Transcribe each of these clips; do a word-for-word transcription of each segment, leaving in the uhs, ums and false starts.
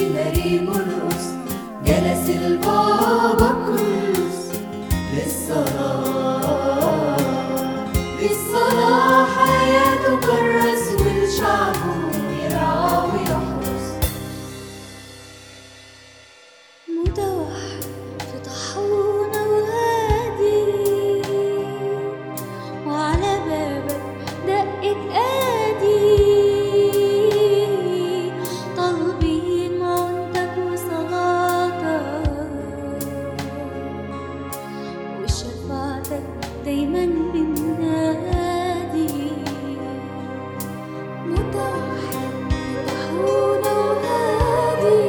كرسي مريم الرؤوس جلس البابا كرولوس للصلاة. للصلاة حياته كرس والشعب يرعى ويحرس. متوحد في طاحونة وهادي، وعلى بابك دقت آدي، طالبين معونتك وصلاتك وشفاعتك دايما بننادي. متوحد في طاحونة وهادي،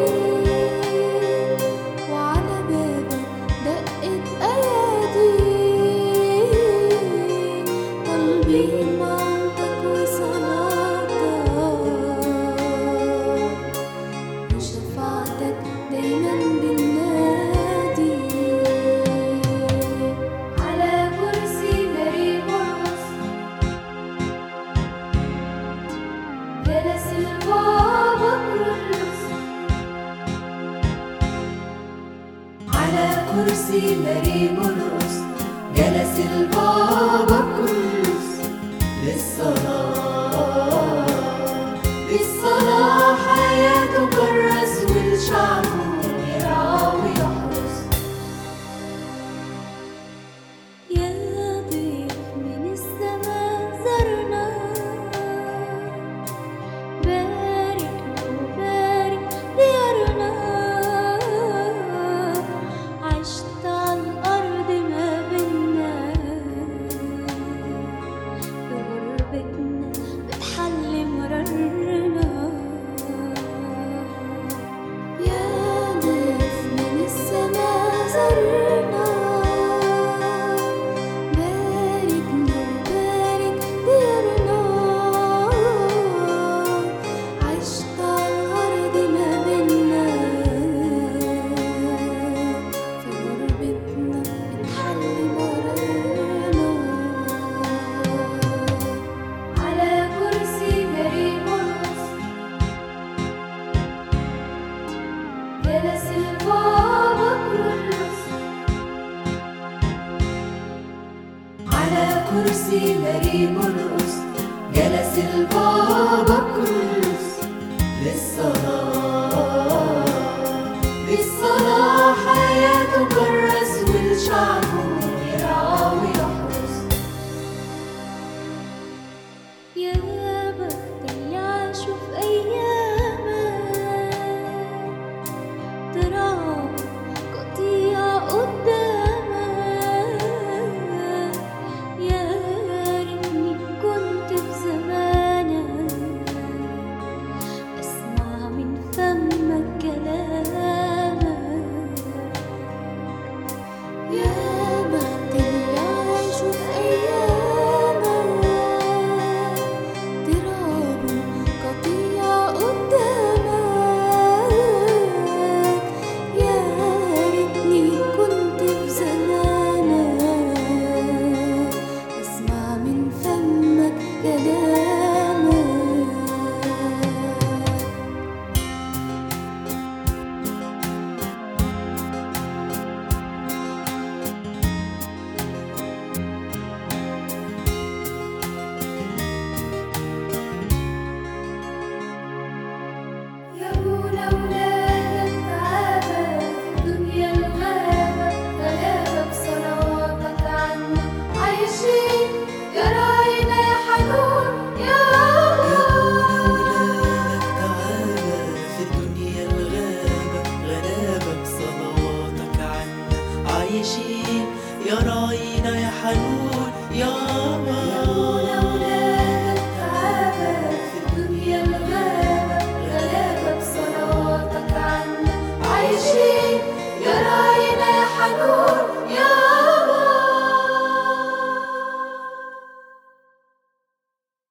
وعلى بابك دقت أيادي، طالبين معونتك وصلاتك وشفاعتك دايما بننادي. على كرسي مريم الرؤوس جلس البابا كرولوس. على كرسي مريم الرؤوس جلس البابا كرولوس للصلاة. للصلاة حياته كرس والشعب يرعى ويحرس. يا ضيف من السماء زرنا، باركنا وبارك ديارنا. عشت على الأرض ما بينا، في غربتنا بتحل مرارنا. يا ضيف من السماء زرنا، باركنا وبارك ديارنا. عشت على الأرض ما بينا، في غربتنا بتحل مرارنا. على كرسي مريم الرؤوس جلس البابا كرولوس. على كرسي مريم الرؤوس جلس البابا كرولوس للصلاة. للصلاة حياته كرس والشعب يرعى ويحرس. يا بخت اللي عاشوا في أيامك، تراب قطيع قدامك. يا ريتني كنت في زمانك، أسمع من فمك كلامك. يا بخت اللي عاشوا في أيامك، تراب قطيع قدامك. يا ريتني كنت في زمانك، أسمع من فمك كلامك. يا أولى ولادك تعابى في دنيا الغابة، غلابة بصلواتك عنا عايشين. يا راعينا يا حنون يا تعالى في دنيا الغابة، غلابة بصلواتك عنا عايشين. يا راعينا يا حنون يابا.